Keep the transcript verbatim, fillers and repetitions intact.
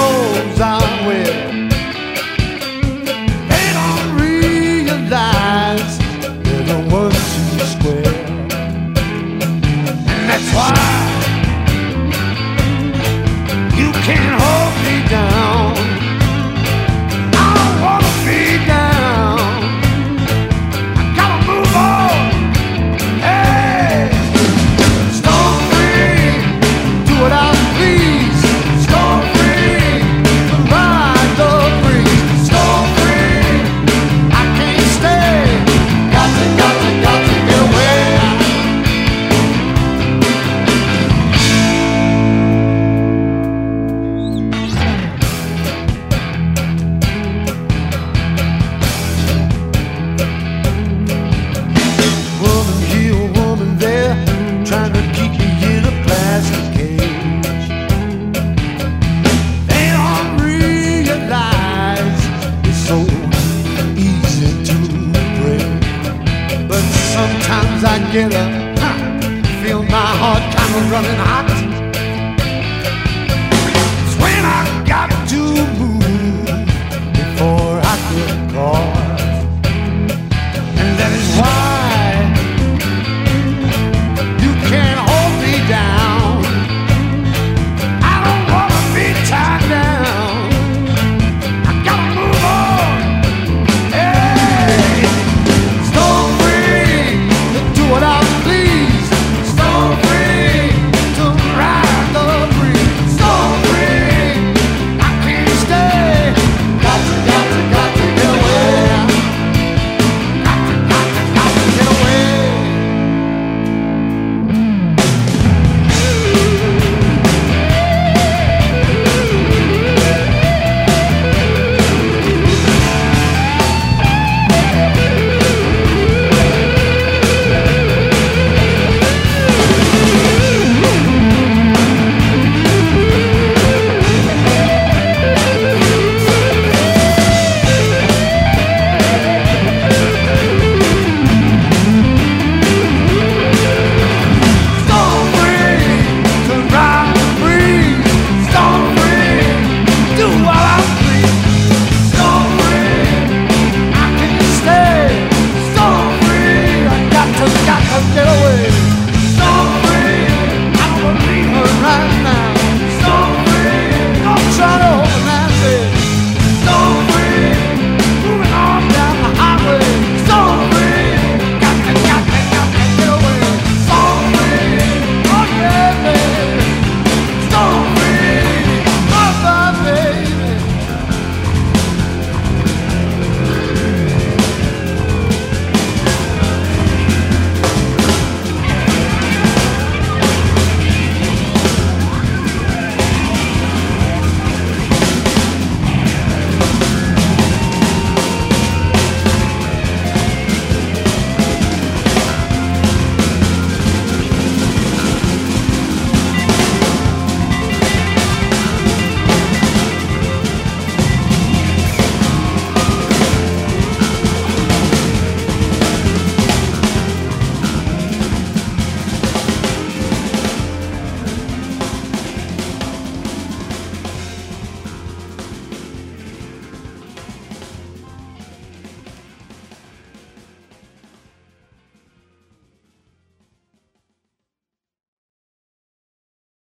clothes I wear. They don't realize they're the ones who square. And that's why you can't hold me down. I don't wanna be down. I gotta move on. Hey, storm free, do what I please. Storm free, ride the breeze. Storm free, I can't stay. Got to, got to, got to get away. Woman here, woman there, trying to keep me in a plastic cage. They don't realize it's so easy to break. But sometimes I get a huh, feel my heart kind of running hot.